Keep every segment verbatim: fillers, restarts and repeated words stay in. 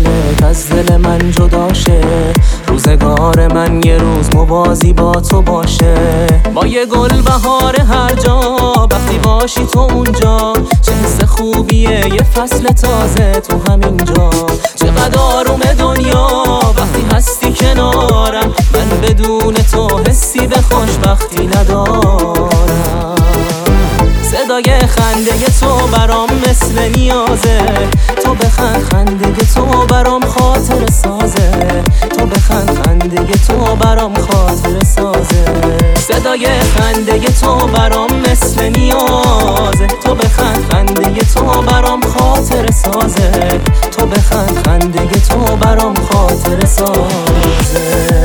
دلت از دل من جدا شه، روزگار من یه روز موازی با تو باشه. با یه گل بهار هر جا، وقتی باشی تو اونجا، چه حس خوبیه یه فصل تازه تو همینجا. چقدر آروم دنیا وقتی هستی کنارم، من بدون تو حسی به خوشبختی ندارم. صدای خنده تو برام مثل نیازه، تو بخند خنده تو برام خاطر سازه، تو بخند خنده تو برام خاطر سازه. صدای خنده تو برام مثل نیازه، تو بخند خنده تو برام خاطر سازه، تو بخند خنده تو برام خاطر سازه.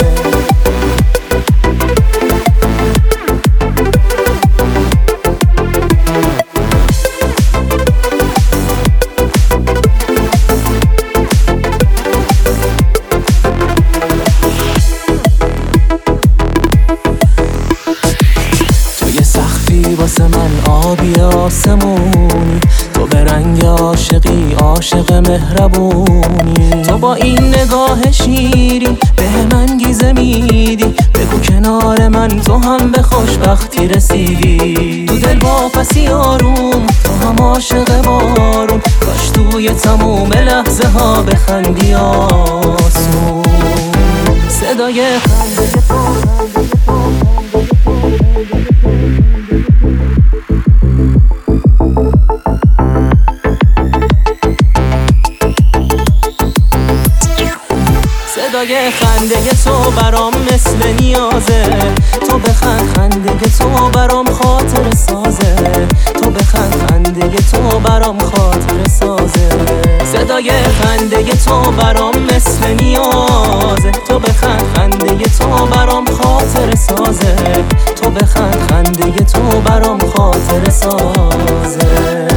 واسه من آبی آسمونی، تو به رنگ عاشقی عاشق مهربونی. تو با این نگاه شیری به من گیزه میدی، بگو کنار من تو هم به خوشبختی رسیدی. تو دل با پسی آروم تو هم عاشق بارون، کاش توی تموم لحظه ها بخندی آسون. صدای خنده تو صدای خنده تو برام مثل نیازه، تو بخند خنده تو برام خاطر سازه، تو بخند خنده تو برام خاطر سازه. صدای خنده تو برام مثل نیازه، تو بخند خنده تو برام خاطر سازه، تو بخند خنده تو برام خاطر سازه.